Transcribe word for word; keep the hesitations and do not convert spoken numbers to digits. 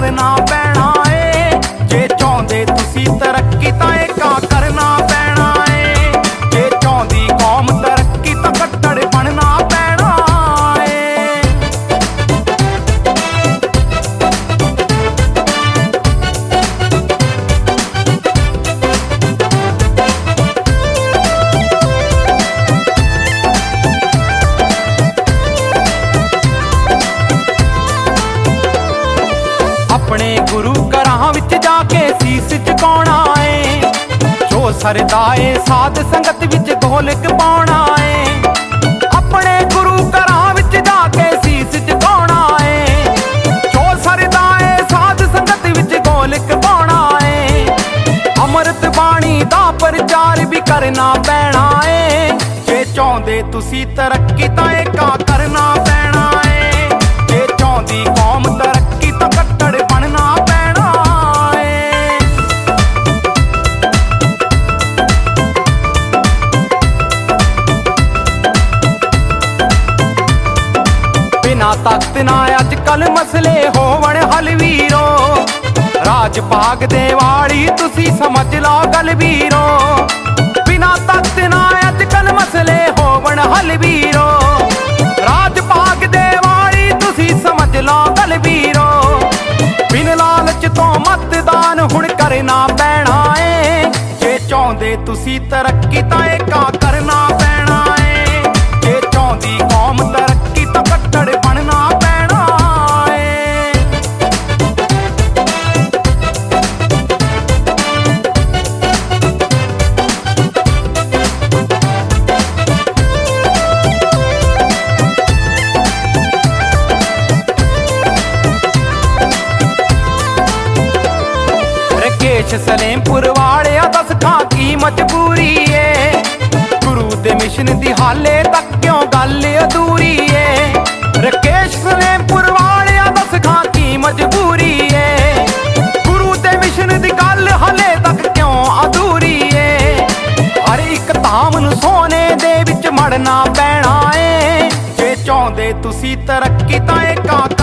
करना पैना है। जे चाहुंदे तुसी तरक्की तां एका करना पैना है। जे चाहुंदी कौम तरक्की तां कट्टड़ बनना पैना है। अपने गुरु घरां विच जाके सीस झुकाउणा है। जो सरदा है साध संगत विच ढोलक पाउणा है। अपने गुरु घरां विच जाके सीस झुकाउणा है। जो सरदा है साध संगत विच ढोलक पाउणा है। अमृत बाणी दा प्रचार भी करना पैना है। जे चाहुंदे तुसी तरक्की तां एका करना पैना है। जे चाहुंदी कौम तरक्की तां कट्टड़ बनना पैना है। बिना तख्त ना अजकल मसले होवण हल वीरो। राज भाग दे वाली तुसी समझ लो गल वीरो। बिना तख्त ना अजकल मसले होवण हल वीरो। राज भाग दे वाली तुसी समझ लो गल वीरो। बिन लालच तो मतदान हुण करना पैना है। जे चाहुंदे तुसी तरक्की तां एका करना पैना है। जे चाहुंदी कौम तरक्की तां कट्टड़ बनना पैना है। रकेश सलेमपुर वाले दस खां की मजबूरी है। गुरु दे मिशन दी हाले तक क्यों गल अधूरी है। रकेश सलेमपुर वाले दस खां की मजबूरी है। गुरु दे मिशन दी गल हाले तक क्यों अधूरी है। हर एक धाम नूं सोने दे विच मड़ना पैना है। जे चाहुंदे तुसी तरक्की तां एका